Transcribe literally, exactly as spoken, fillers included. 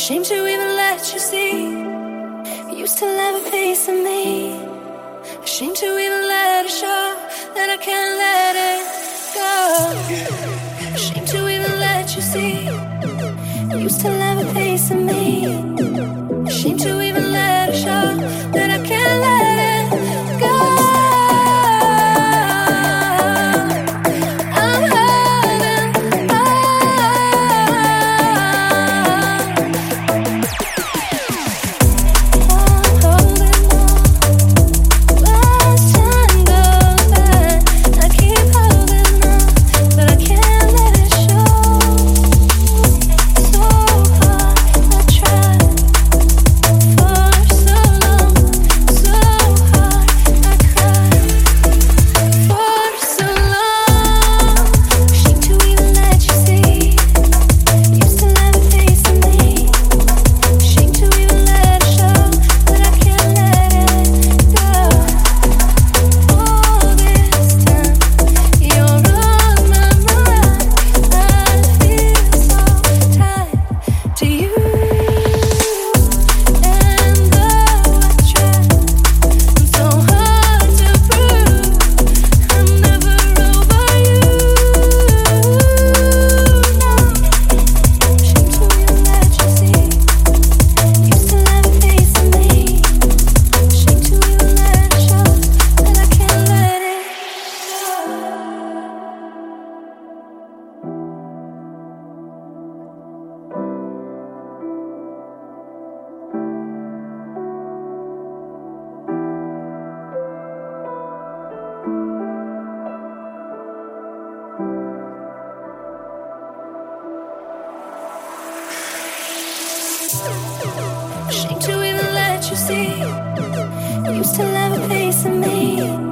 Ashamed to even let you see. You used to love a piece of me. Ashamed to even let it show that I can't let it go. Ashamed to even let you see. You used to love a piece of me. Ashamed to even let it show that I can't let it go. Ashamed to even let you see. You used to love a piece of me.